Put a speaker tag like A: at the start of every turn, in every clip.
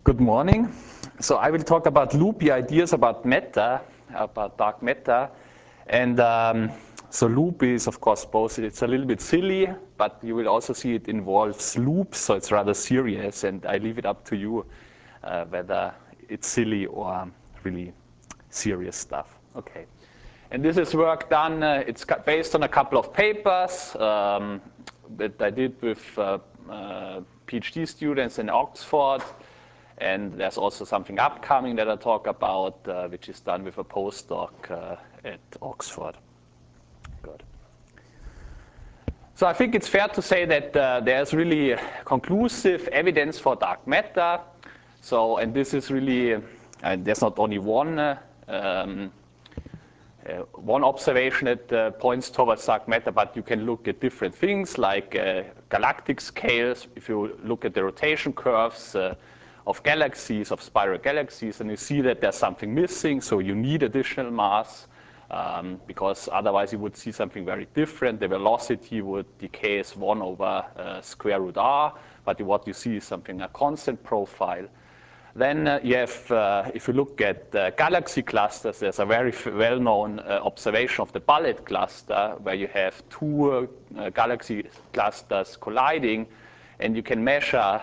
A: Good morning. So I will talk about loopy ideas about matter, about dark matter. And so loop is, of course, both. It's a little bit silly, but you will also see it involves loops, so it's rather serious. And I leave it up to you whether it's silly or really serious stuff. Okay. And this is work done. It's based on a couple of papers that I did with PhD students in Oxford. And there's also something upcoming that I talk about, which is done with a postdoc at Oxford. Good. So I think it's fair to say that there's really conclusive evidence for dark matter. So, and this is really, there's not only one observation that points towards dark matter, but you can look at different things like galactic scales. If you look at the rotation curves of galaxies, of spiral galaxies, and you see that there's something missing, so you need additional mass, because otherwise you would see something very different. The velocity would decay as 1 over square root r, but what you see is something, a constant profile. Then you have, if you look at galaxy clusters, there's a very well-known observation of the Bullet cluster, where you have two galaxy clusters colliding, and you can measure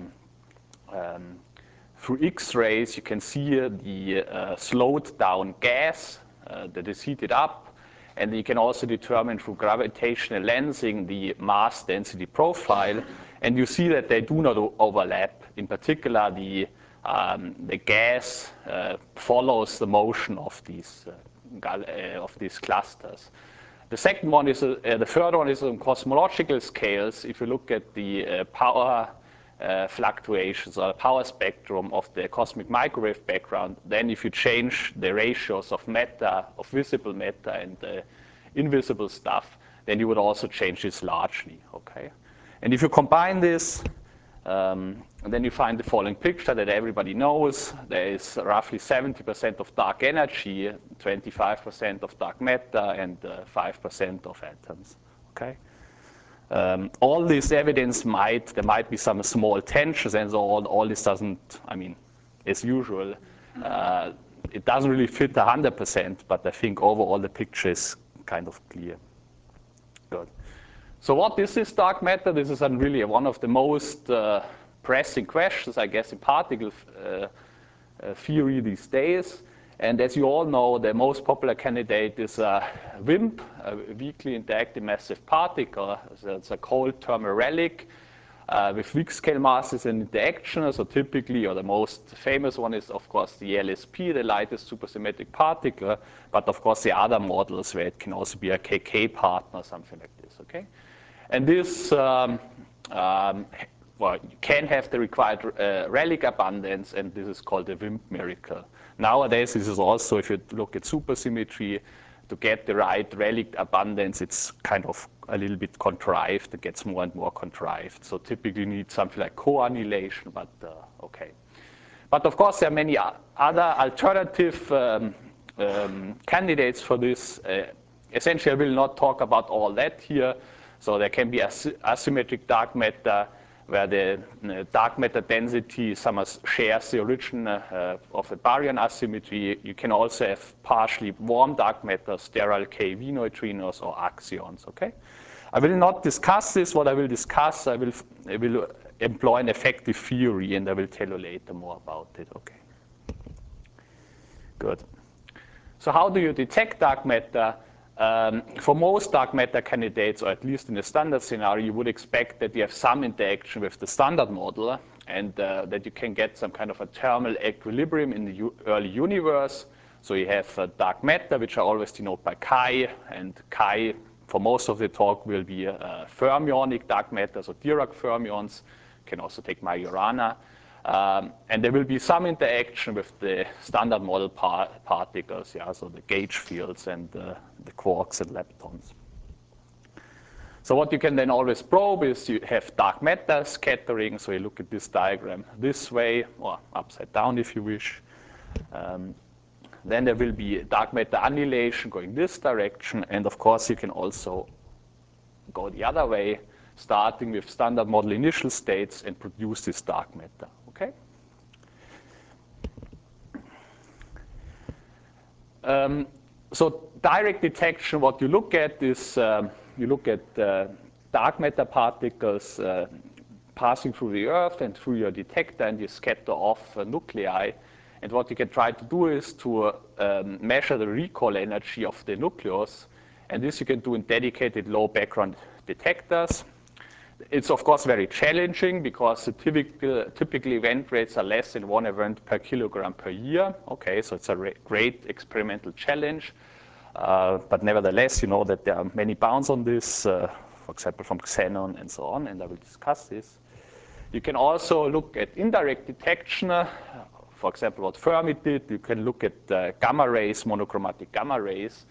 A: through X-rays, you can see the slowed down gas that is heated up. And you can also determine through gravitational lensing the mass density profile. And you see that they do not overlap. In particular, the gas follows the motion of these clusters. The second one is, the third one is on cosmological scales. If you look at the power fluctuations or power spectrum of the cosmic microwave background, then if you change the ratios of matter, of visible matter and invisible stuff, then you would also change this largely, okay? And if you combine this, then you find the following picture that everybody knows. There is roughly 70% of dark energy, 25% of dark matter, and 5% of atoms, okay? All this evidence there might be some small tensions, and so all this doesn't, I mean, as usual, it doesn't really fit 100%, but I think overall the picture is kind of clear. Good. So what is this dark matter? This is really one of the most pressing questions, I guess, in particle theory these days. And as you all know, the most popular candidate is WIMP, a weakly interacting massive particle. So it's a cold thermal relic with weak scale masses and interaction. So typically, or the most famous one is, of course, the LSP, the lightest supersymmetric particle. But of course, the other models where it can also be a KK partner, something like this, okay? And this well, you can have the required relic abundance, and this is called the WIMP miracle. Nowadays, this is also, if you look at supersymmetry, to get the right relic abundance, it's kind of a little bit contrived. It gets more and more contrived. So typically you need something like co-annihilation, but okay. But of course, there are many other alternative candidates for this. Essentially, I will not talk about all that here. So there can be asymmetric dark matter, where the dark matter density shares the origin of a baryon asymmetry. You can also have partially warm dark matter, sterile KV neutrinos, or axions, okay? I will not discuss this. What I will discuss, I will employ an effective theory, and I will tell you later more about it, okay? Good. So how do you detect dark matter? For most dark matter candidates, or at least in the standard scenario, you would expect that you have some interaction with the standard model, and that you can get some kind of a thermal equilibrium in the early universe. So you have dark matter, which I always denote by chi, and chi, for most of the talk, will be fermionic dark matter, so Dirac fermions. You can also take Majorana. And there will be some interaction with the standard model particles, yeah, so the gauge fields and the quarks and leptons. So what you can then always probe is you have dark matter scattering. So you look at this diagram this way, or upside down if you wish. Then there will be dark matter annihilation going this direction. And of course, you can also go the other way, starting with standard model initial states and produce this dark matter, okay? So direct detection, what you look at is you look at dark matter particles passing through the Earth and through your detector, and you scatter off nuclei. And what you can try to do is to measure the recoil energy of the nucleus. And this you can do in dedicated low background detectors. It's of course very challenging because the typical event rates are less than 1 event per kilogram per year. Okay, so it's a great experimental challenge. But nevertheless, you know that there are many bounds on this, for example, from xenon and so on, and I will discuss this. You can also look at indirect detection. For example, what Fermi did, you can look at gamma rays, monochromatic gamma rays.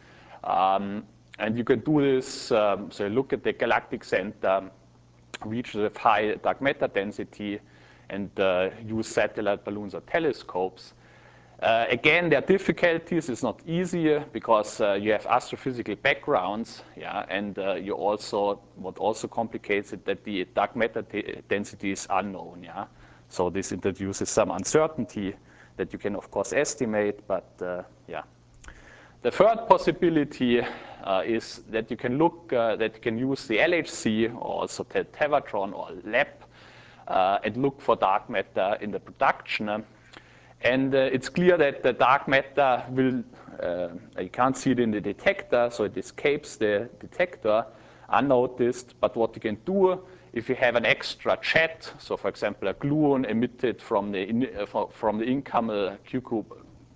A: And you can do this, so you look at the galactic center, regions with high dark matter density, and use satellite balloons or telescopes. Again, there are difficulties. It's not easy because you have astrophysical backgrounds, yeah, and you also what also complicates it that the dark matter density is unknown, yeah. So this introduces some uncertainty that you can of course estimate, but yeah. The third possibility is that you can look that you can use the LHC or also the Tevatron or LEP and look for dark matter in the production. And it's clear that the dark matter will, you can't see it in the detector, so it escapes the detector unnoticed. But what you can do, if you have an extra jet, so for example, a gluon emitted from the incoming Q-group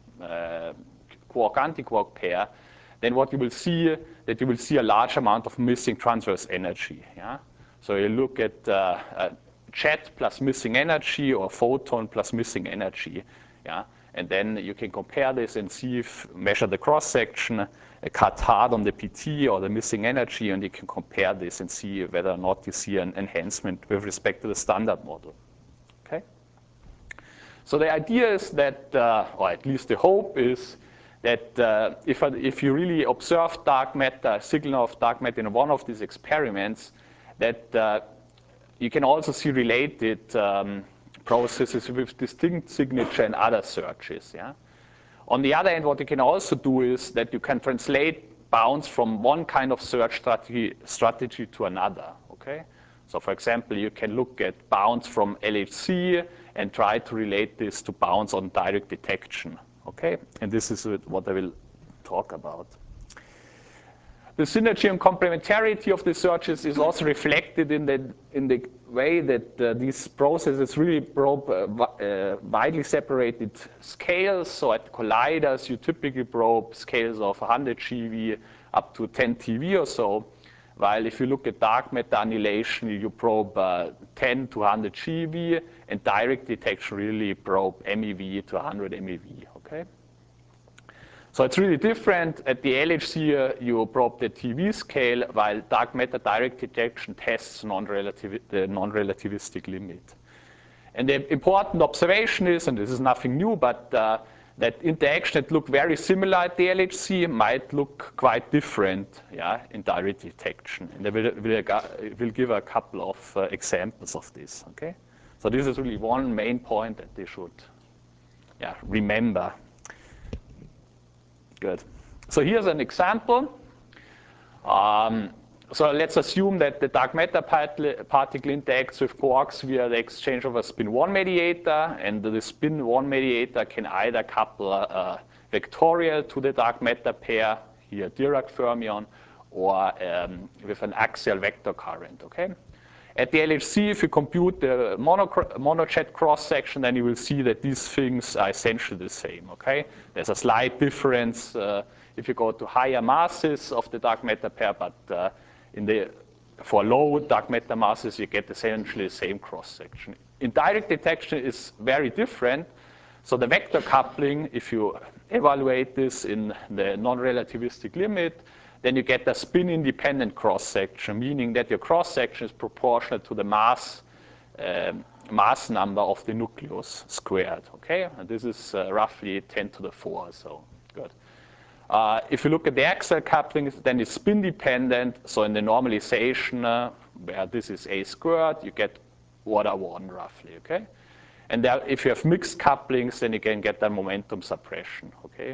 A: quark-antiquark pair, then what you will see, that you will see a large amount of missing transverse energy. Yeah? So you look at a jet plus missing energy or photon plus missing energy. Yeah? And then you can compare this and see if measure the cross section, cut hard on the PT or the missing energy, and you can compare this and see whether or not you see an enhancement with respect to the standard model. Okay. So the idea is that, or at least the hope is that if you really observe dark matter, signal of dark matter in one of these experiments, that you can also see related processes with distinct signature in other searches. Yeah? On the other hand, what you can also do is that you can translate bounds from one kind of search strategy to another. Okay? So for example, you can look at bounds from LHC and try to relate this to bounds on direct detection. Okay? And this is what I will talk about. The synergy and complementarity of the searches is also reflected in the way that these processes really probe widely separated scales. So at colliders, you typically probe scales of 100 GeV up to 10 TeV or so. While if you look at dark matter annihilation, you probe 10 to 100 GeV, and direct detection really probe MeV to 100 MeV. Okay. So it's really different. At the LHC, you probe the TeV scale, while dark matter direct detection tests the non-relativistic limit. And the important observation is, and this is nothing new, but that interaction that look very similar at the LHC might look quite different, yeah, in direct detection. And I will give a couple of examples of this. Okay, so this is really one main point that they should, yeah, remember. Good. So here's an example. So let's assume that the dark matter particle interacts with quarks via the exchange of a spin-1 mediator, and the spin-1 mediator can either couple vectorial to the dark matter pair, here Dirac fermion, or with an axial vector current. Okay. At the LHC, if you compute the monojet cross-section, then you will see that these things are essentially the same. Okay, there's a slight difference if you go to higher masses of the dark matter pair, but for low dark matter masses, you get essentially the same cross-section. In direct detection, is very different. So the vector coupling, if you evaluate this in the non-relativistic limit, then you get a spin-independent cross-section, meaning that your cross-section is proportional to the mass number of the nucleus squared. Okay, and this is roughly 10 to the 4. So good. If you look at the axial coupling, then it's spin-dependent. So in the normalization, where this is a squared, you get order 1 roughly. Okay, and if you have mixed couplings, then you can get a momentum suppression. Okay.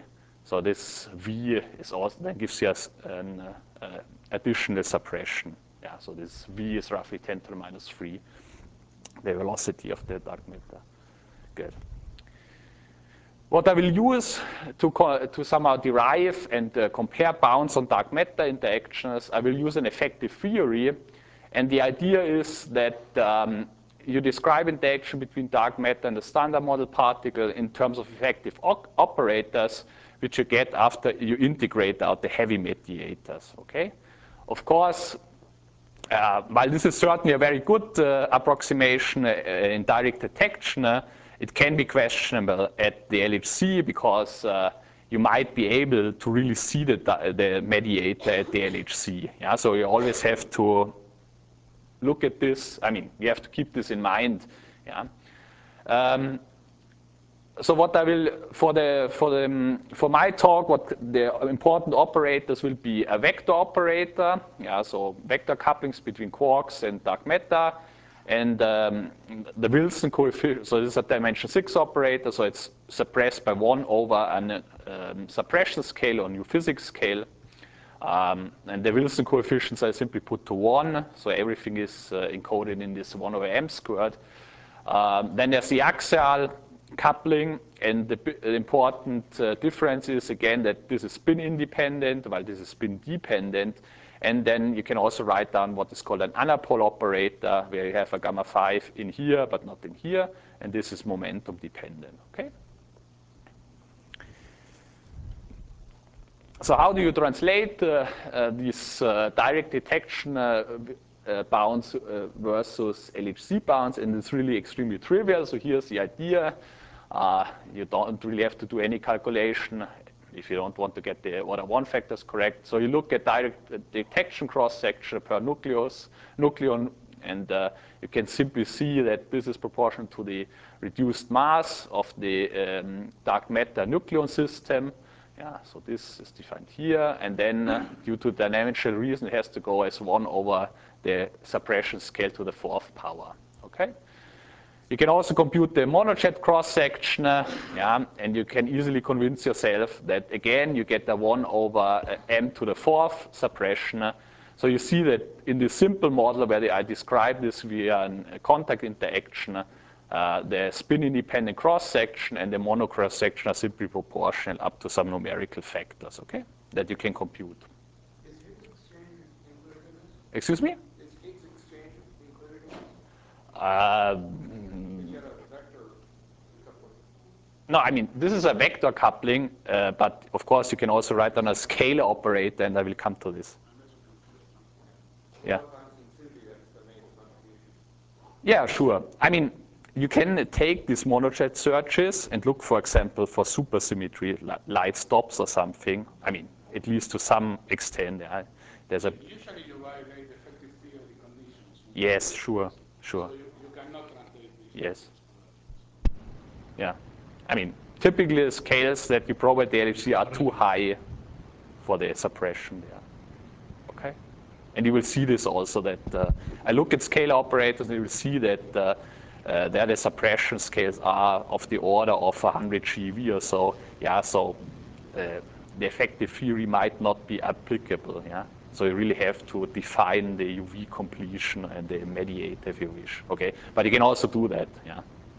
A: So this V is also then gives you an additional suppression. Yeah, so this V is roughly 10 to the minus 3, the velocity of the dark matter. Good. What I will use to somehow derive and compare bounds on dark matter interactions, I will use an effective theory. And the idea is that you describe interaction between dark matter and the standard model particle in terms of effective operators, which you get after you integrate out the heavy mediators. Okay? Of course, while this is certainly a very good approximation in direct detection, it can be questionable at the LHC because you might be able to really see the mediator at the LHC. Yeah? So you always have to look at this. I mean, you have to keep this in mind. Yeah? So what I will, for my talk, what the important operators will be a vector operator, yeah, so vector couplings between quarks and dark matter, and the Wilson coefficient. So this is a dimension 6 operator, so it's suppressed by 1 over a suppression scale or new physics scale. And the Wilson coefficients I simply put to 1, so everything is encoded in this 1 over m squared. Then there's the axial coupling, and the important difference is again that this is spin independent while this is spin dependent. And then you can also write down what is called an anapole operator, where you have a gamma 5 in here but not in here, and this is momentum dependent. Okay. So how do you translate these direct detection bounds versus LHC bounds? And it's really extremely trivial. So here's the idea. You don't really have to do any calculation if you don't want to get the order 1 factors correct. So you look at direct detection cross-section per nucleon, and you can simply see that this is proportional to the reduced mass of the dark matter nucleon system. Yeah, so this is defined here, and then due to dimensional reason, it has to go as 1 over the suppression scale to the 4th power. Okay. You can also compute the monojet cross-section, yeah, and you can easily convince yourself that, again, you get the 1 over m to the 4th suppression. So you see that in this simple model where I describe this via a contact interaction, the spin-independent cross-section and the mono cross-section are simply proportional up to some numerical factors, okay, that you can compute.
B: Is Higgs exchange included in this?
A: Excuse me?
B: Is Higgs exchange included in this?
A: No, I mean, this is a vector coupling, but of course you can also write down a scalar operator, and I will come to this. Yeah. Yeah, sure. I mean, you can take these monojet searches and look, for example, for supersymmetry, light stops or something. I mean, at least to some extent. Yeah. There's a.
C: Usually you violate effective theory conditions.
A: Yes, sure.
C: So you cannot translate this.
A: Yes. Yeah. I mean, typically the scales that you provide the LHC are too high for the suppression there. Okay? And you will see this also that I look at scalar operators and you will see that there the suppression scales are of the order of 100 GeV or so. Yeah, so the effective theory might not be applicable. Yeah. So you really have to define the UV completion and the mediator if you wish. Okay, but you can also do that. Yeah.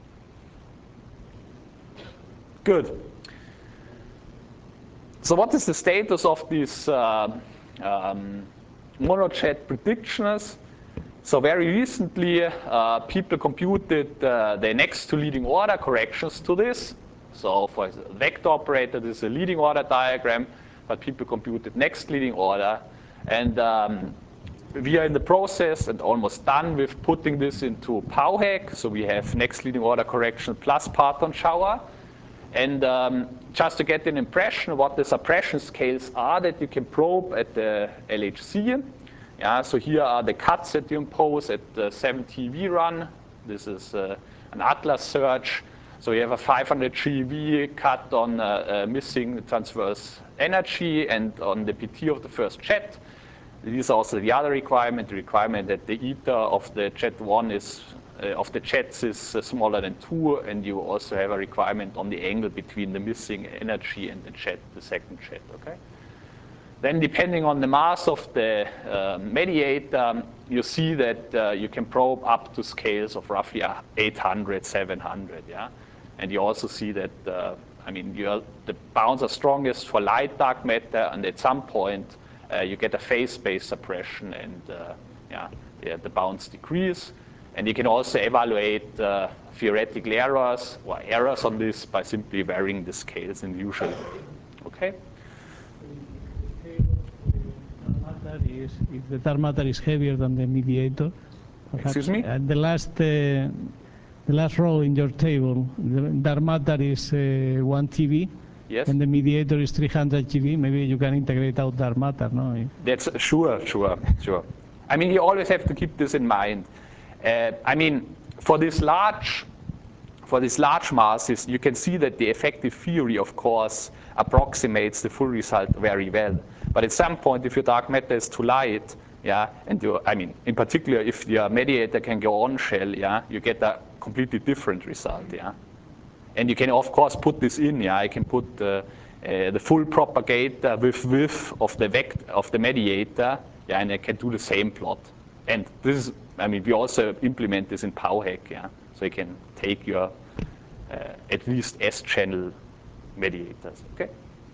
A: Good. So what is the status of these monojet predictions? So very recently, people computed the next to leading order corrections to this. So for the vector operator, this is a leading order diagram, but people computed next leading order. And we are in the process and almost done with putting this into PowHack. So we have next leading order correction plus parton shower. And just to get an impression of what the suppression scales are that you can probe at the LHC. Yeah, so here are the cuts that you impose at the 7 TeV run. This is an Atlas search. So you have a 500 GeV cut on missing transverse energy and on the PT of the first jet. This is also the other requirement, the requirement that the eta of the jet 1 is of the jets is smaller than 2, and you also have a requirement on the angle between the missing energy and the jet, the second jet, okay? Then depending on the mass of the mediator, you see that you can probe up to scales of roughly 800, 700, yeah? And you also see that, I mean, the bounds are strongest for light dark matter, and at some point, you get a phase space suppression, and the bounds decrease. And you can also evaluate theoretical errors or errors on this by simply varying the scales in usual way. Okay?
D: If the dark matter is heavier than the mediator, perhaps,
A: excuse me?
D: The last row in your table, the dark matter is 1 TeV.
A: Yes.
D: And the mediator is 300 GeV. Maybe you can integrate out dark matter, no?
A: That's sure. I mean, you always have to keep this in mind. I mean, for these large masses, you can see that the effective theory, of course, approximates the full result very well. But at some point, if your dark matter is too light, yeah, and I mean, in particular, if your mediator can go on shell, yeah, you get a completely different result, yeah. And you can, of course, put this in, yeah. I can put the full propagator with width of the mediator, yeah, and I can do the same plot. And this is, I mean, we also implement this in PowHack, yeah. So you can take your at least S-channel mediators, okay?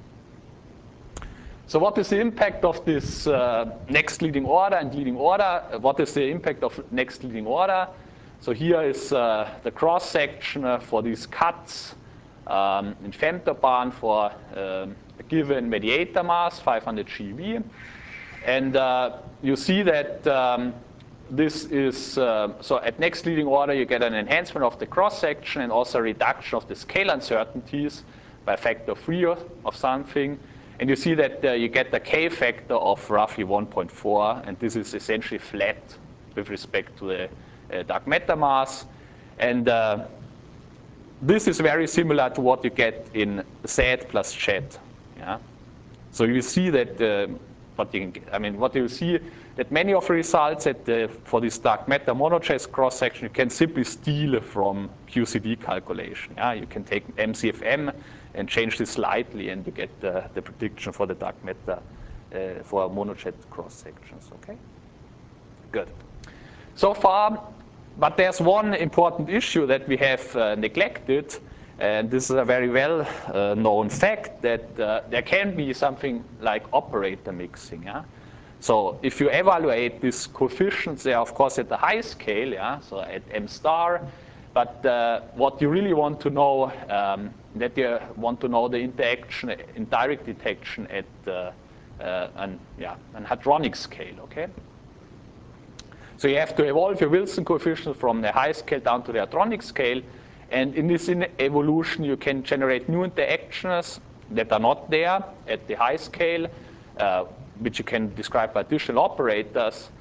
A: So what is the impact of this next leading order and leading order? What is the impact of next leading order? So here is the cross-section for these cuts in femtobarn for a given mediator mass, 500 GeV. And you see that this is, so at next leading order, you get an enhancement of the cross-section and also a reduction of the scale uncertainties by a factor of 3 of something. And you see that you get the K factor of roughly 1.4, and this is essentially flat with respect to the dark matter mass. And this is very similar to what you get in Z plus jet. Yeah? So you see that, what you see that many of the results for this dark matter monojet cross section you can simply steal from QCD calculation. Yeah? You can take MCFM and change this slightly, and you get the prediction for the dark matter for monojet cross sections. Okay, good. So far, but there's one important issue that we have neglected, and this is a very well known fact that there can be something like operator mixing. Yeah? So if you evaluate these coefficients, they are of course at the high scale, yeah, so at M star. But what you really want to know, that you want to know the interaction, indirect detection at an hadronic scale, okay? So you have to evolve your Wilson coefficient from the high scale down to the hadronic scale. And in this evolution, you can generate new interactions that are not there at the high scale, which you can describe by additional operators.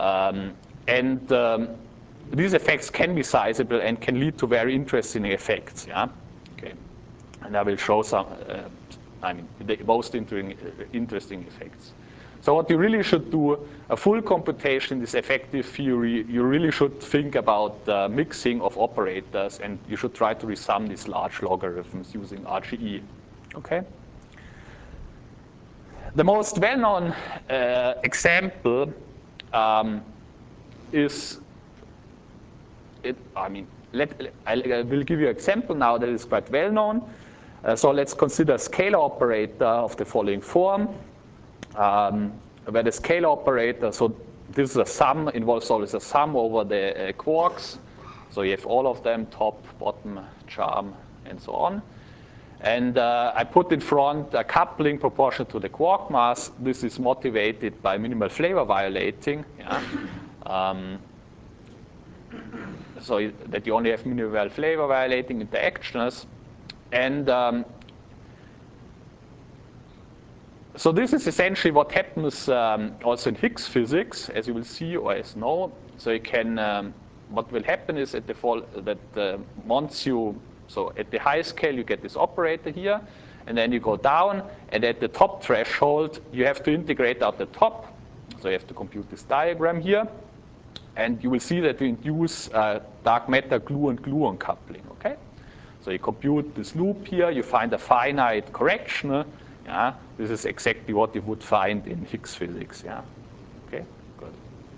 A: These effects can be sizable and can lead to very interesting effects. Yeah, okay. And I will show some, the most interesting effects. So what you really should do, a full computation in this effective theory, you really should think about the mixing of operators, and you should try to resum these large logarithms using RGE. Okay. The most well-known example is. I will give you an example now that is quite well known. So let's consider a scalar operator of the following form, where the scalar operator, so this is a sum, involves always a sum over the quarks. So you have all of them, top, bottom, charm, and so on. And I put in front a coupling proportional to the quark mass. This is motivated by minimal flavor violating. Yeah? So that you only have minimal flavor violating interactions. And so this is essentially what happens also in Higgs physics, as you will see or as know. So you can, what will happen is at once you, so at the high scale you get this operator here, and then you go down, and at the top threshold you have to integrate out the top. So you have to compute this diagram here. and you will see that we induce dark matter gluon-gluon coupling. Okay, so you compute this loop here, you find a finite correction. Yeah, this is exactly what you would find in Higgs physics. Yeah, okay, good.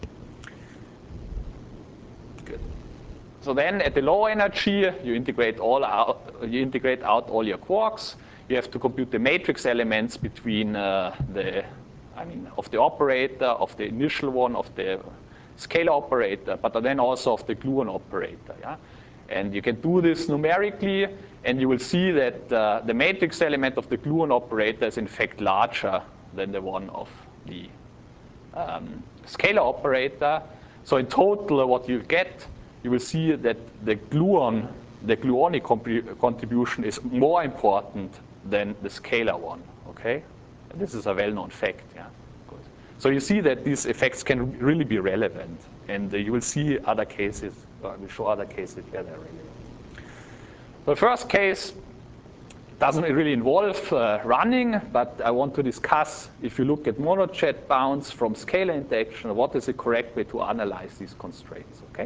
A: Good. So then, at the low energy, you integrate out all your quarks. You have to compute the matrix elements between of the operator, of the initial one, of the scalar operator, but then also of the gluon operator. Yeah? And you can do this numerically, and you will see that the matrix element of the gluon operator is in fact larger than the one of the scalar operator. So in total, what you get, you will see that the gluonic contribution is more important than the scalar one. Okay, and this is a well-known fact. Yeah. Good. So you see that these effects can really be relevant, and you will see other cases. We'll show other cases where they're relevant. The first case doesn't really involve running, but I want to discuss, if you look at monojet bounds from scalar interaction, what is the correct way to analyze these constraints. Okay.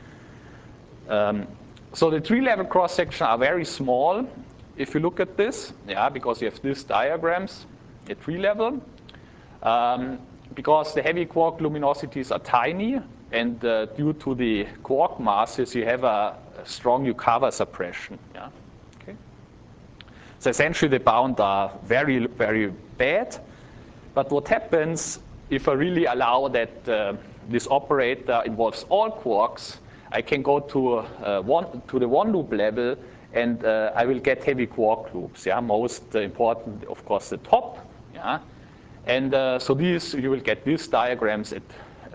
A: So the tree-level cross-section are very small. If you look at this, yeah, because you have these diagrams at tree level, because the heavy quark luminosities are tiny, and due to the quark masses, you have a strong Yukawa suppression. Yeah? Okay. So essentially, the bounds are very, very bad. But what happens if I really allow that this operator involves all quarks? I can go to the one loop level, and I will get heavy quark loops. Yeah, most important, of course, the top. Yeah, and so these you will get these diagrams at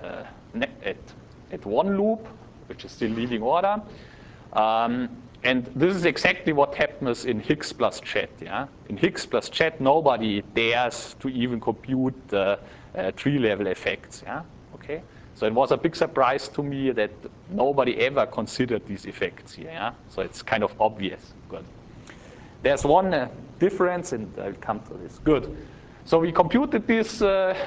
A: one loop, which is still leading order. And this is exactly what happens in Higgs plus Chet. Yeah, in Higgs plus Chet, nobody dares to even compute tree-level effects. Yeah, okay. So it was a big surprise to me that nobody ever considered these effects here. Yeah? So it's kind of obvious. Good. There's one difference, and I'll come to this. Good. So we computed these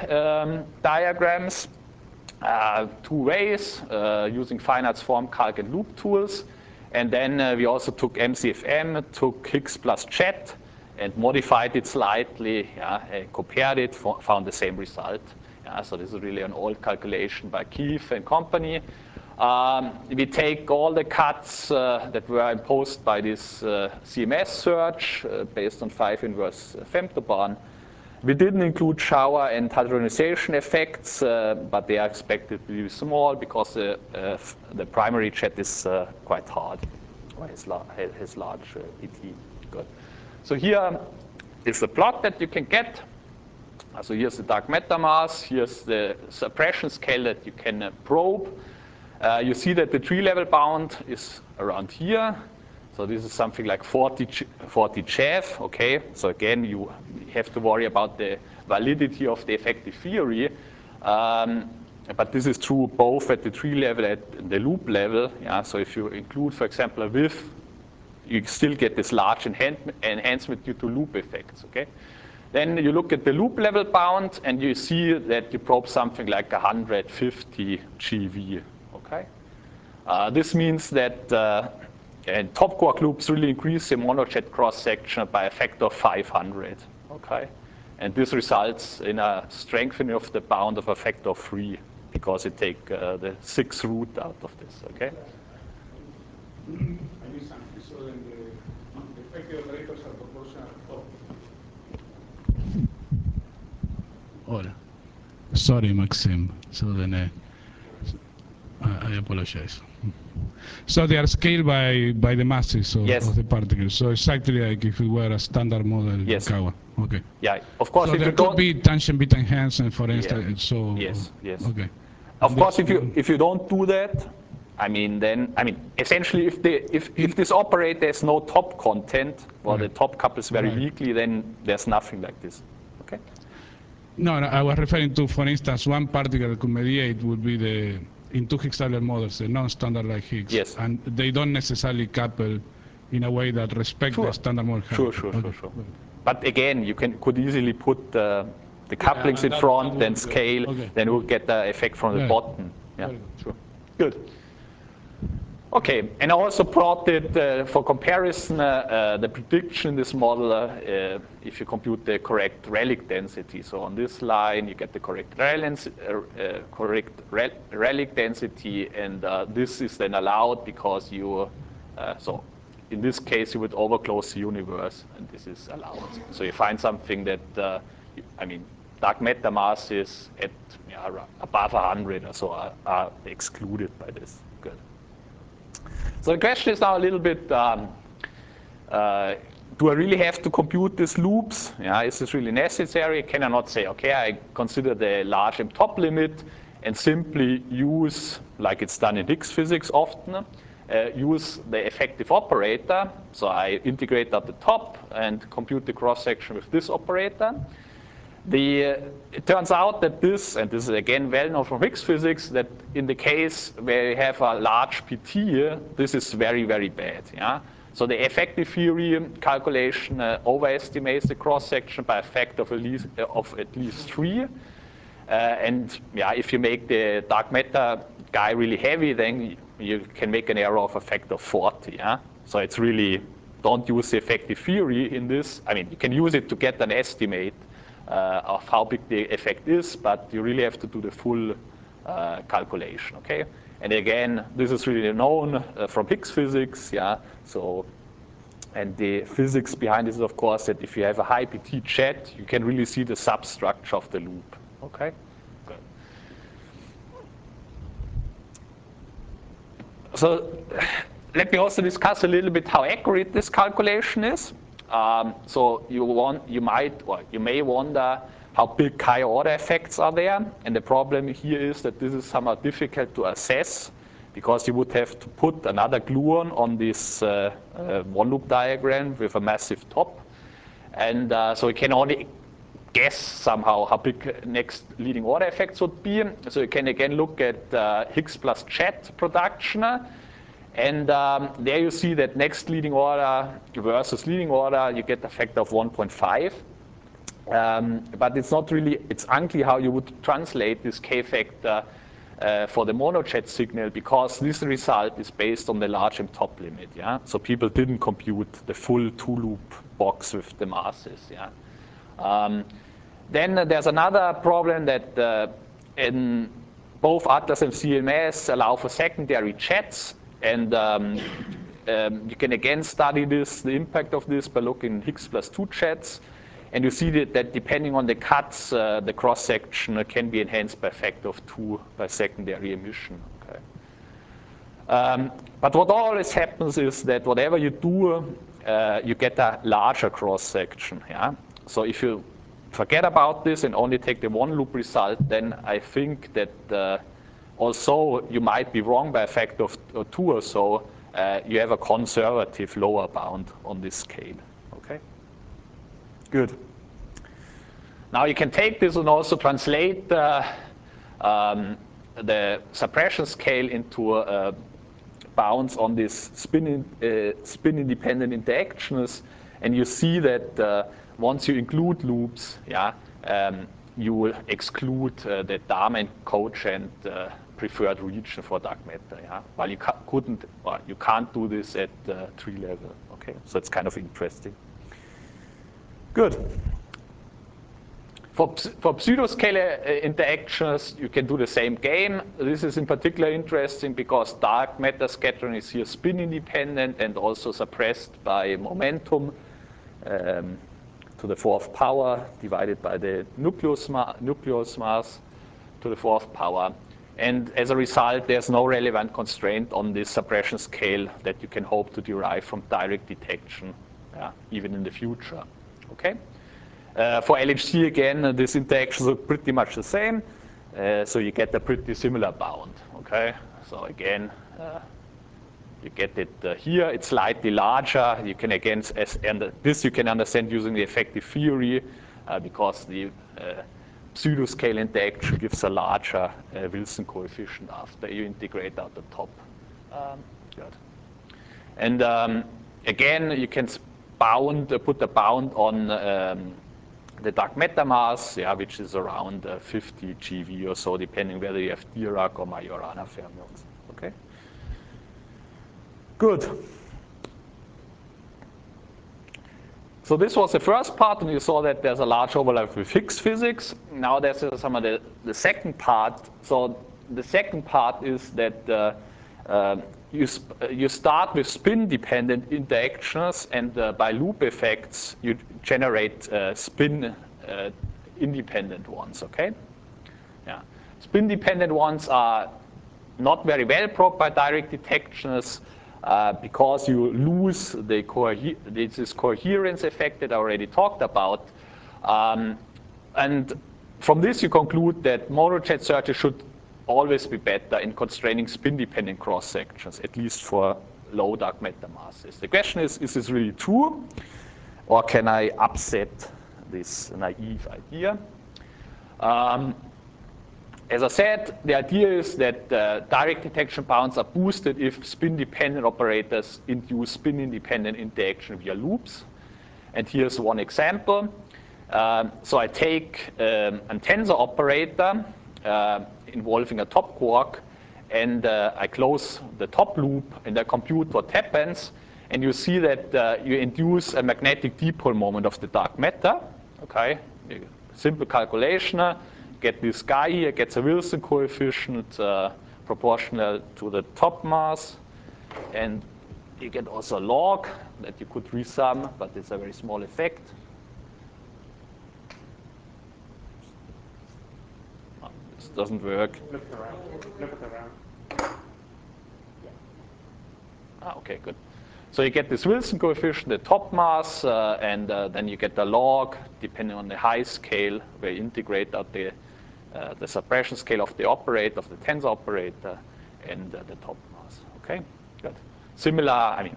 A: diagrams two ways, using finite form calc and loop tools. And then we also took MCFM, took Higgs plus Chet, and modified it slightly, yeah, and compared it, found the same result. Yeah, so this is really an old calculation by Keefe and company. We take all the cuts that were imposed by this CMS search based on 5 inverse femtobarn. We didn't include shower and hadronization effects, but they are expected to be small because the primary jet is quite hard, or has large ET. Good. So here is the plot that you can get. So here's the dark matter mass, here's the suppression scale that you can probe. You see that the tree-level bound is around here. So this is something like 40 Chev, okay? So again, you have to worry about the validity of the effective theory. But this is true both at the tree level and the loop level. Yeah? So if you include, for example, a width, you still get this large enhancement due to loop effects, okay? Then you look at the loop level bound, and you see that you probe something like 150 GeV. Okay, this means that top quark loops really increase the monojet cross section by a factor of 500. Okay, and this results in a strengthening of the bound of a factor of 3 because it takes the 6th root out of this. Okay.
C: I need something. So then the effective operators are proportional to.
E: Hola. Sorry, Maxim. So then I apologize. So they are scaled by the masses of the particles. So exactly like if it were a standard model.
A: Yes.
E: Kawa. Okay.
A: Yeah. Of course.
E: So
A: if
E: there
A: you
E: could be tangent beta enhancement, for instance.
A: Yeah.
E: So
A: yes.
E: Okay.
A: Of course, if you don't do that, essentially, if this operator has no top content, or the top couples very weakly, then there's nothing like this. Okay.
E: No, I was referring to, for instance, one particle that could mediate would be in two Higgs-Adler models, the non-standard like Higgs.
A: Yes.
E: And they don't necessarily couple in a way that respect the standard model.
A: Sure. But again, you could easily put the couplings in front, then scale, then we'll get the effect from the bottom. Yeah, sure. Good. Okay, and I also plotted for comparison the prediction in this model if you compute the correct relic density. So on this line, you get the correct relic density, and this is then allowed because you, so in this case, you would overclose the universe, and this is allowed. So you find something that, I mean, dark matter masses at above 100 or so are excluded by this. Good. So the question is now a little bit, do I really have to compute these loops? Yeah, is this really necessary? Can I not say, okay, I consider the large M top limit and simply use, like it's done in Higgs physics often, use the effective operator. So I integrate at the top and compute the cross-section with this operator. It turns out that this, and this is again well known from Higgs physics, that in the case where you have a large PT, this is very, very bad. Yeah? So the effective theory calculation overestimates the cross-section by a factor of at least 3. And yeah, if you make the dark matter guy really heavy, then you can make an error of a factor of 40. Yeah? So it's really, don't use the effective theory in this. I mean, you can use it to get an estimate of how big the effect is, but you really have to do the full calculation, okay? And again, this is really known from Higgs physics, yeah? So, and the physics behind this is, of course, that if you have a high PT jet, you can really see the substructure of the loop, okay? Good. So, let me also discuss a little bit how accurate this calculation is. So you may wonder how big higher order effects are there, and the problem here is that this is somewhat difficult to assess because you would have to put another gluon on this one loop diagram with a massive top, and so you can only guess somehow how big next leading order effects would be. So you can again look at Higgs plus jet production. And there you see that next leading order versus leading order, you get a factor of 1.5. But it's not really, it's unclear how you would translate this K factor for the monojet signal because this result is based on the large M top limit. Yeah? So people didn't compute the full two-loop box with the masses. Yeah? Then there's another problem that in both Atlas and CMS allow for secondary jets. And you can again study this, the impact of this by looking at Higgs plus 2 jets. And you see that depending on the cuts, the cross-section can be enhanced by a factor of 2 by secondary emission. Okay. But what always happens is that whatever you do, you get a larger cross-section. Yeah? So if you forget about this and only take the one loop result, then I think that also you might be wrong by a factor of 2 or so. You have a conservative lower bound on this scale. Okay. Good. Now you can take this and also translate the suppression scale into bounds on these spin-independent interactions, and you see that once you include loops, yeah, you will exclude the Darman cogent preferred region for dark matter. Yeah, while you can't do this at tree level. Okay, so it's kind of interesting. Good. For pseudoscalar interactions, you can do the same game. This is in particular interesting because dark matter scattering is here spin independent and also suppressed by momentum to the 4th power divided by the nucleus mass to the 4th power. And as a result, there's no relevant constraint on this suppression scale that you can hope to derive from direct detection, even in the future. Okay. For LHC, again, these interactions are pretty much the same. So you get a pretty similar bound. Okay. So again, you get it here. It's slightly larger. You can again, and this you can understand using the effective theory because the pseudoscale interaction gives a larger Wilson coefficient after you integrate out the top. Good. And again, you can put a bound on the dark matter mass, which is around 50 GeV or so, depending whether you have Dirac or Majorana fermions. Good. So this was the first part, and you saw that there's a large overlap with Higgs physics. Now there's some of the second part. So the second part is that you start with spin-dependent interactions, and by loop effects, you generate spin-independent ones, okay? Yeah. Spin-dependent ones are not very well probed by direct detections, because you lose this coherence effect that I already talked about. And from this you conclude that monojet searches should always be better in constraining spin-dependent cross-sections, at least for low dark matter masses. The question is this really true? Or can I upset this naive idea? As I said, the idea is that direct detection bounds are boosted if spin-dependent operators induce spin-independent interaction via loops. And here's one example. So I take a tensor operator involving a top quark, and I close the top loop, and I compute what happens. And you see that you induce a magnetic dipole moment of the dark matter. Okay, simple calculation. Get this guy here, gets a Wilson coefficient proportional to the top mass. And you get also a log that you could resum, but it's a very small effect. Oh, this doesn't work.
C: Flip it around. Flip it around.
A: Okay, good. So you get this Wilson coefficient, the top mass, and then you get the log, depending on the high scale, where you integrate out the suppression scale of the operator, of the tensor operator, and the top mass. Okay, good. Similar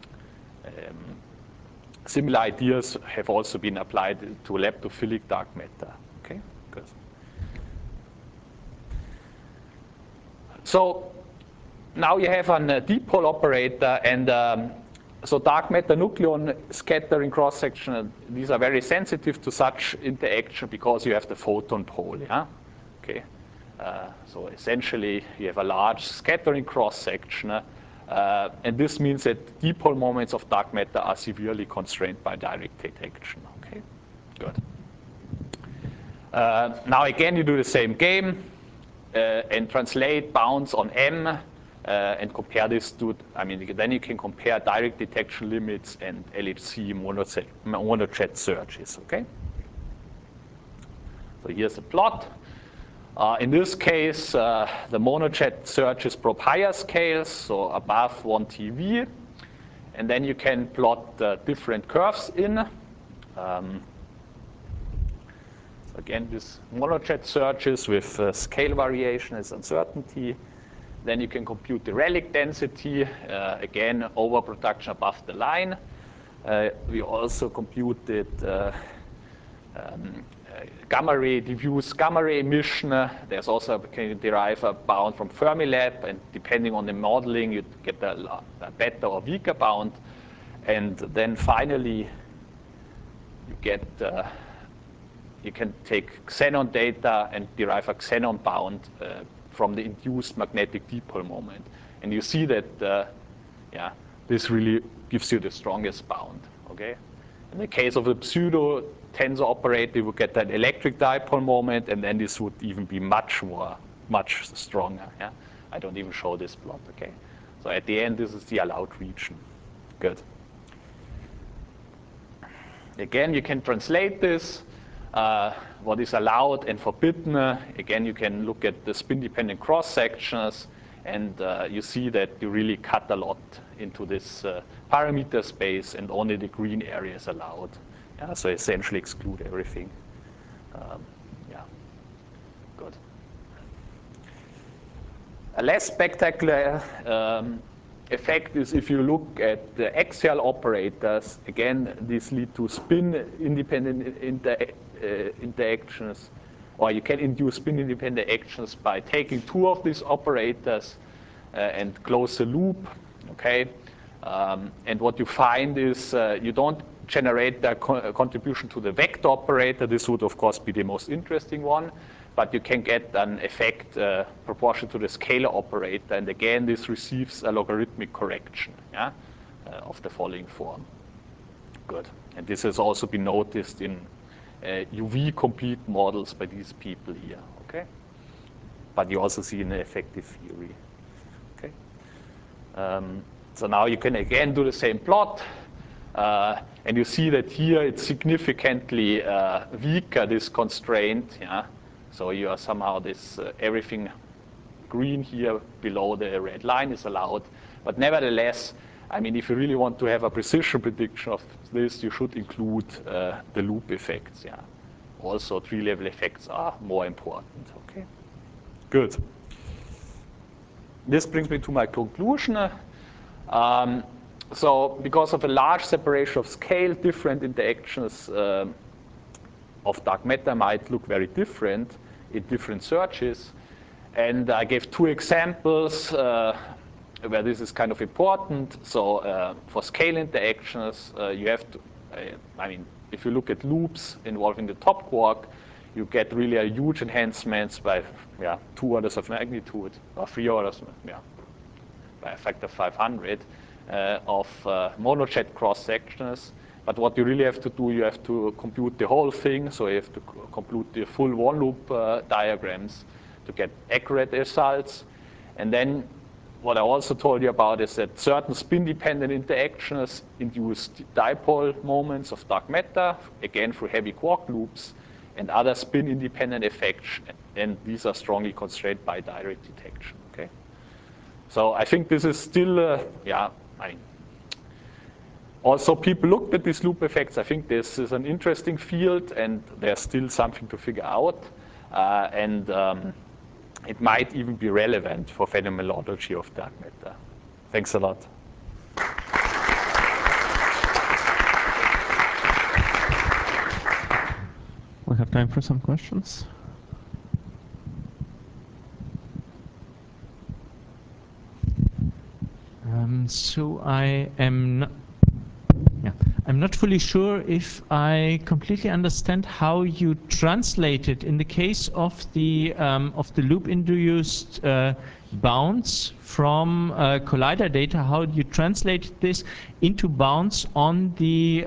A: ideas have also been applied to leptophilic dark matter. Okay, good. So now you have a dipole operator, and so dark matter nucleon scattering cross-section, these are very sensitive to such interaction because you have the photon pole. Yeah? Okay. So essentially, you have a large scattering cross-section, and this means that dipole moments of dark matter are severely constrained by direct detection. Okay, good. Now again, you do the same game and translate bounds on M and compare this to, then you can compare direct detection limits and LHC monojet searches. Okay. So here's a plot. In this case, the monojet searches probe higher scales, so above 1 TeV. And then you can plot different curves in. Again, this monojet searches with scale variation as uncertainty. Then you can compute the relic density, again, overproduction above the line. We also computed gamma ray, diffuse gamma ray emission. There's also, can derive a bound from Fermilab, and depending on the modeling, you get a better or weaker bound. And then finally, you get, you can take xenon data and derive a xenon bound from the induced magnetic dipole moment. And you see that, this really gives you the strongest bound. Okay. In the case of a pseudo tensor operator, you would get that electric dipole moment, and then this would even be much stronger. Yeah? I don't even show this plot. Okay. So at the end, this is the allowed region. Good. Again, you can translate this. What is allowed and forbidden. Again, you can look at the spin-dependent cross-sections, and you see that you really cut a lot into this parameter space, and only the green area is allowed. Yeah, so essentially exclude everything. Good. A less spectacular effect is if you look at the axial operators. Again, these lead to spin-independent interactions, or you can induce spin-independent actions by taking two of these operators and close the loop. Okay, and what you find is you don't generate the contribution to the vector operator. This would, of course, be the most interesting one, but you can get an effect proportional to the scalar operator, and again, this receives a logarithmic correction, yeah, of the following form. Good. And this has also been noticed in UV complete models by these people here, okay? But you also see in the effective theory, okay? So now you can again do the same plot, and you see that here it's significantly weaker, this constraint, yeah? So you are somehow this, everything green here below the red line is allowed, but nevertheless, I mean, if you really want to have a precision prediction of this, you should include the loop effects, yeah? Also, tree-level effects are more important, okay? Good. This brings me to my conclusion. So because of a large separation of scale, different interactions of dark matter might look very different in different searches. And I gave two examples where this is kind of important. So for scale interactions, you have to, I mean, if you look at loops involving the top quark, you get really a huge enhancements by 2 orders of magnitude, or 3 orders, by a factor of 500 of monojet cross sections. But what you really have to do, you have to compute the whole thing. So you have to compute the full one loop diagrams to get accurate results. And then what I also told you about is that certain spin-dependent interactions induce dipole moments of dark matter, again through heavy quark loops, and other spin-independent effects, and these are strongly constrained by direct detection. Okay, so I think this is still, also people looked at these loop effects. I think this is an interesting field, and there's still something to figure out, it might even be relevant for phenomenology of dark matter. Thanks a lot.
F: We have time for some questions. So I'm not fully sure if I completely understand how you translate it in the case of the loop-induced bounce from collider data. How you translate this into bounce on the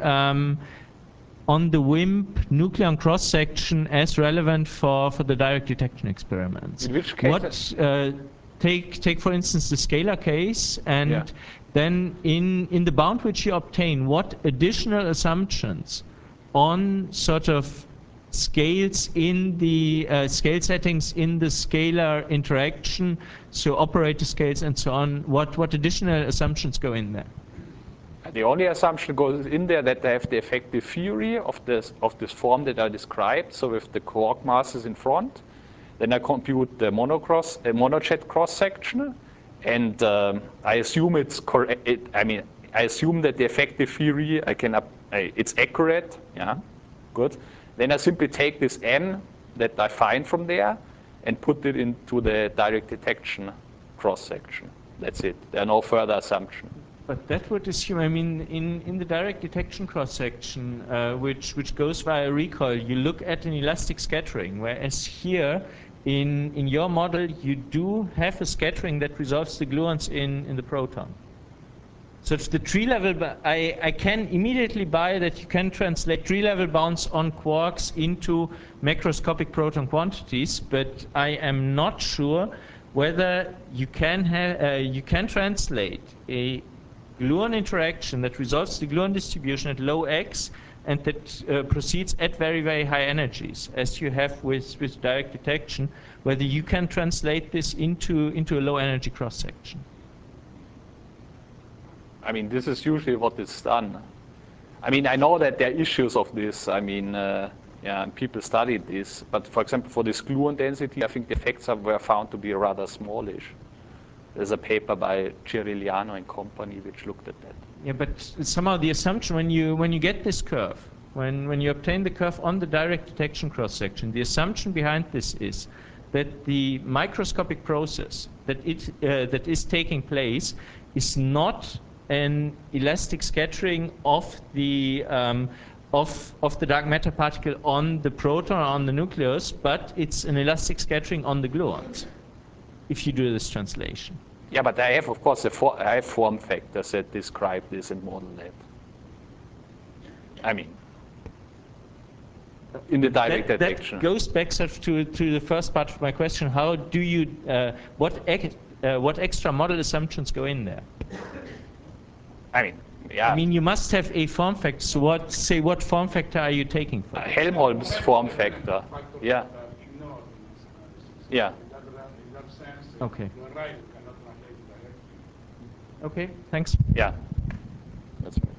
F: WIMP nucleon cross section as relevant for the direct detection experiments?
A: In which case?
F: Take for instance the scalar case, and then in the bound which you obtain, what additional assumptions on sort of scales in the scale settings in the scalar interaction, so operator scales and so on, what additional assumptions go in there?
A: The only assumption goes in there that they have the effective theory of this form that I described. So with the quark masses in front, then I compute the monojet cross section, and I assume it's correct. I assume that the effective theory it's accurate. Yeah, good. Then I simply take this n that I find from there and put it into the direct detection cross section. That's it. There are no further assumptions.
F: But that would assume, I mean, in the direct detection cross-section, which goes via recoil, you look at an elastic scattering, whereas here, in your model, you do have a scattering that resolves the gluons in the proton. So it's the tree level, I can immediately buy that you can translate tree level bounds on quarks into macroscopic proton quantities, but I am not sure whether you can translate a gluon interaction that resolves the gluon distribution at low x and that proceeds at very, very high energies, as you have with direct detection, whether you can translate this into a low energy cross section.
A: I mean, this is usually what is done. I mean, I know that there are issues of this. I mean, people studied this, but for example, for this gluon density, I think the effects were found to be rather smallish. There's a paper by Cirigliano and company which looked at that.
F: Yeah, but somehow the assumption when you get this curve, when you obtain the curve on the direct detection cross section, the assumption behind this is that the microscopic process that is taking place is not an elastic scattering of the of the dark matter particle on the proton or on the nucleus, but it's an elastic scattering on the gluons, if you do this translation.
A: Yeah, but I have, of course, I have form factors that describe this and model that. I mean, in the direct detection.
F: That goes back to the first part of my question. How do you, what extra model assumptions go in there?
A: I mean, yeah.
F: I mean, you must have a form factor. So what form factor are you taking for
A: Helmholtz form factor. Yeah. Yeah.
C: In that sense,
F: okay.
C: you're right, you cannot translate it directly.
F: Okay, thanks.
A: Yeah. That's right.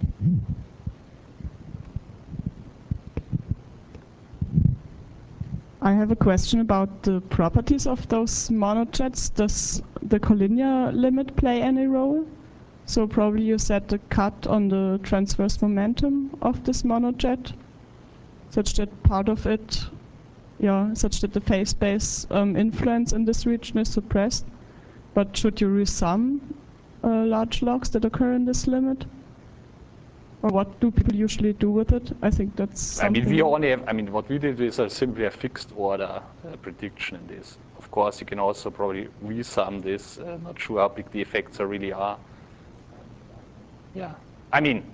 G: I have a question about the properties of those monojets. Does the collinear limit play any role? So probably you set the cut on the transverse momentum of this monojet, such that part of it, such that the phase space influence in this region is suppressed. But should you resum large logs that occur in this limit? Or what do people usually do with it? I think that's something.
A: I mean, we only have, what we did is simply a fixed order prediction in this. Of course, you can also probably resum this. Not sure how big the effects really are. Yeah. I mean,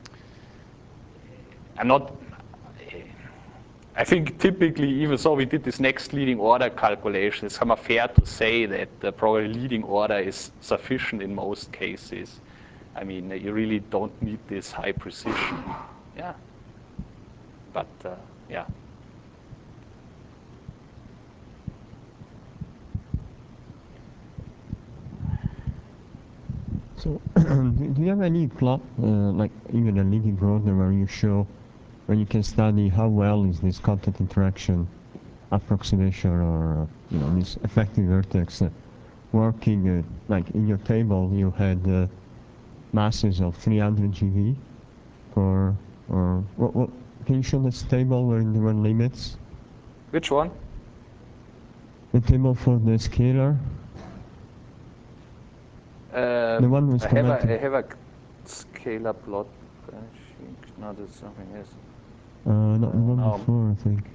A: I think typically, even so, we did this next leading order calculation. It's kind of fair to say that the probably leading order is sufficient in most cases. I mean, you really don't need this high precision. Yeah. But, yeah.
H: So, do you have any plot, like even a leading order, where you can study how well is this contact interaction approximation or this effective vertex working? Like in your table, you had masses of 300 GeV or what? Can you show this table where there were limits?
A: Which one?
H: The table for the scalar. The one was
A: I have a scalar plot. I think no, that's something else.
H: Not the one before, I think.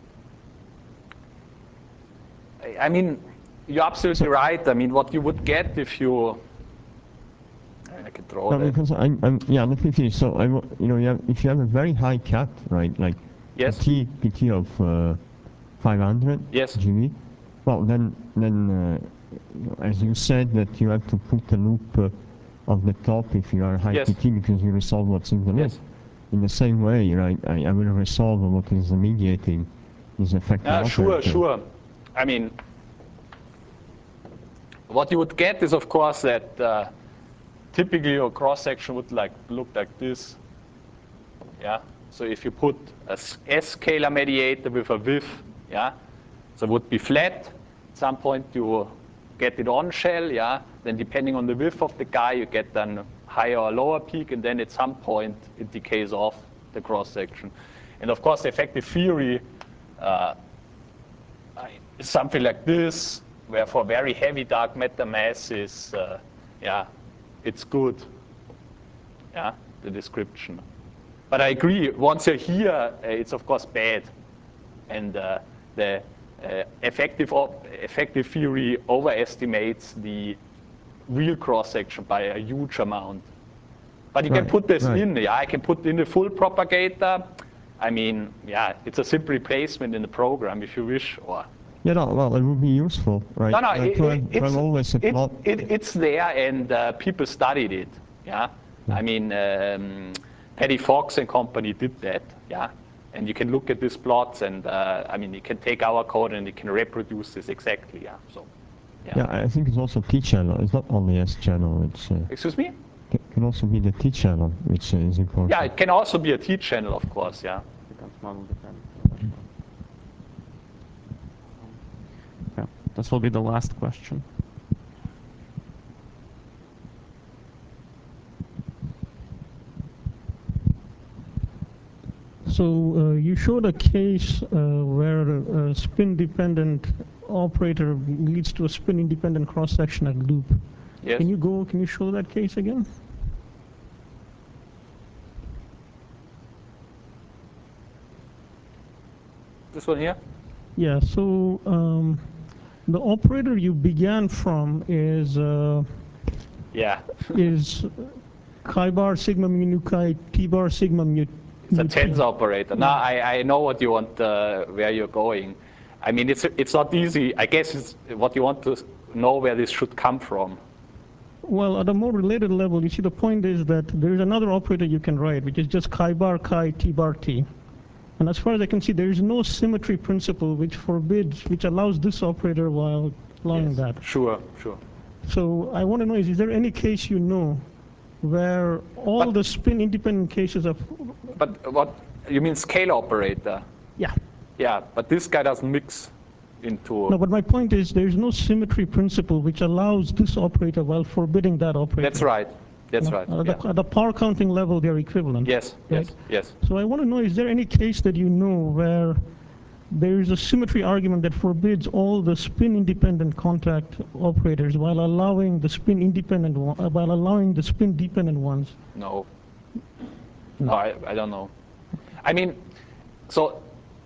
A: I mean, you're absolutely right. I mean, what you would get if you, I can draw that.
H: Because let me finish. So if you have a very high cut, right, like
A: yes.
H: PT of 500
A: yes.
H: GeV, well then as you said that you have to put the loop of the top if you are high
A: yes.
H: PT because you resolve what's in the loop.
A: Yes.
H: In the same way, right, I will resolve what is mediating this effect.
A: Sure. I mean, what you would get is, of course, that typically your cross-section would look like this. Yeah. So if you put a S-scalar mediator with a width, yeah, so it would be flat. At some point you get it on shell, yeah. Then depending on the width of the guy, you get then higher or lower peak, and then at some point it decays off the cross-section. And of course, the effective theory is something like this, where for very heavy dark matter masses, it's good, yeah, the description. But I agree, once you're here, it's of course bad. And the effective theory overestimates the real cross-section by a huge amount. But you can put this in, yeah, I can put in the full propagator. I mean, yeah, it's a simple replacement in the program if you wish, or.
H: Yeah, no, well, it would be useful, right?
A: No, it's there, and people studied it, yeah? I mean, Paddy Fox and company did that, yeah? And you can look at these plots, and I mean, you can take our code and you can reproduce this exactly, yeah? So, yeah.
H: Yeah, I think it's also T-channel. It's not only S-channel. It's
A: excuse me?
H: It can also be the T-channel, which is important.
A: Yeah, it can also be a T-channel, of course, yeah.
I: Becomes model dependent. Yeah, this will be the last question.
D: So you showed a case where a spin-dependent operator leads to a spin-independent cross-sectional loop.
A: Yes.
D: Can you show that case again?
A: This one here?
D: Yeah, so the operator you began from is is chi bar sigma mu nu chi t bar sigma mu.
A: It's a tensor operator. Now I know what you want, where you're going. I mean, it's not easy. I guess it's what you want to know where this should come from.
D: Well, at a more related level, you see the point is that there is another operator you can write, which is just chi bar chi t bar t. And as far as I can see, there is no symmetry principle which forbids, which allows this operator while allowing that.
A: Sure, sure.
D: So I want to know is there any case you know where all the spin-independent cases of...
A: But what, you mean scale operator?
D: Yeah.
A: Yeah, but this guy doesn't mix into...
D: No, but my point is there's no symmetry principle which allows this operator while forbidding that operator.
A: That's right. That's right.
D: At the power counting level, they're equivalent.
A: Yes,
D: right?
A: yes.
D: So I want to know, is there any case that you know where there is a symmetry argument that forbids all the spin-independent contact operators while allowing the spin-independent dependent ones?
A: No. No, I don't know. I mean, so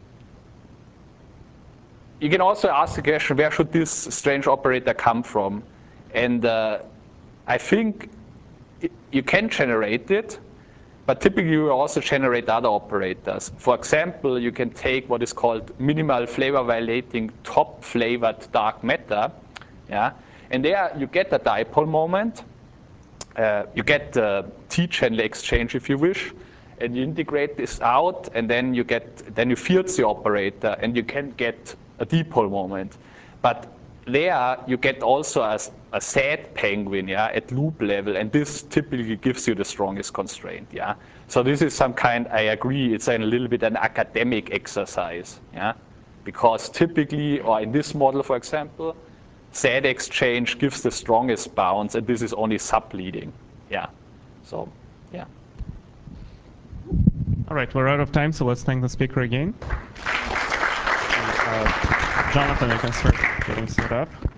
A: you can also ask the question, where should this strange operator come from? And I think you can generate it, but typically you also generate other operators. For example, you can take what is called minimal flavor violating top flavored dark matter, yeah, and there you get a dipole moment, you get the T-channel exchange if you wish, and you integrate this out, and then you field the operator, and you can get a dipole moment. But there you get also a sad penguin, yeah, at loop level, and this typically gives you the strongest constraint, yeah. So this is some kind, I agree, it's a little bit an academic exercise, yeah, because typically, or in this model, for example, sad exchange gives the strongest bounds, and this is only subleading, yeah. So, yeah.
I: All right, we're out of time, so let's thank the speaker again. Jonathan, you can start getting set up.